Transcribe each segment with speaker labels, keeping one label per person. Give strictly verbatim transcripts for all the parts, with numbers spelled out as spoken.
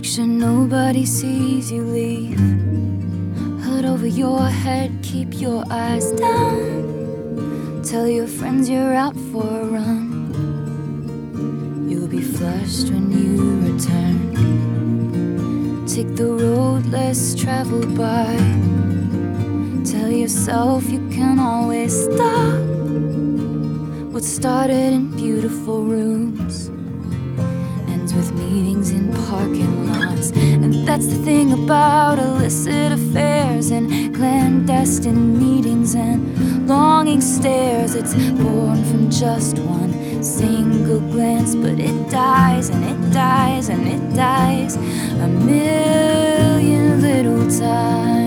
Speaker 1: sure nobody sees you leave. Hood over your head, keep your eyes down. Tell your friends you're out for a run. You'll be flushed when you return. Take the road less traveled by. Tell yourself you can always stop. What started in beautiful rooms ends with meetings in parking lots. And that's the thing about illicit affairs and clandestine meetings and longing stares. It's born from just one single glance, but it dies and it dies and it dies a million little times.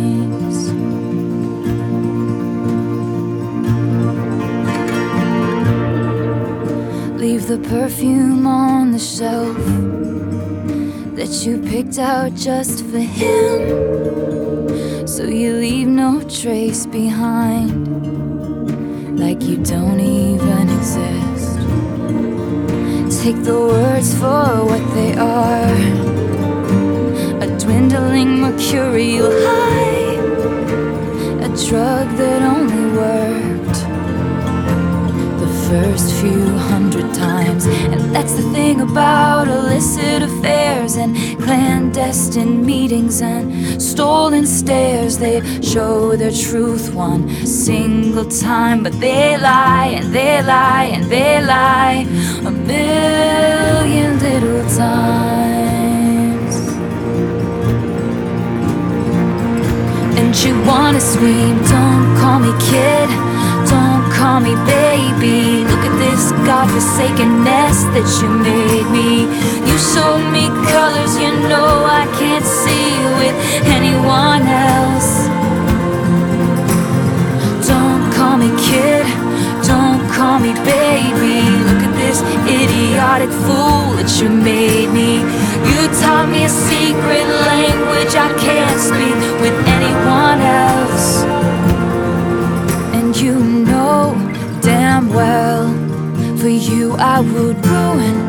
Speaker 1: Leave the perfume on the shelf that you picked out just for him, so you leave no trace behind, like you don't even exist. Take the words for what they are, a dwindling mercurial high, a drug that only worked the first few hundred times. And that's the thing about illicit affairs and clandestine meetings and stolen stares. They show their truth one single time, but they lie and they lie and they lie a million little times. And you wanna scream, don't call me kid, don't call me baby. Look at this godforsaken nest that you made me. You showed me colors you know I can't see with anyone else. Don't call me kid, don't call me baby. Look at this idiotic fool that you made me. You taught me a secret language I can't speak with anyone else. You know damn well, for you I would ruin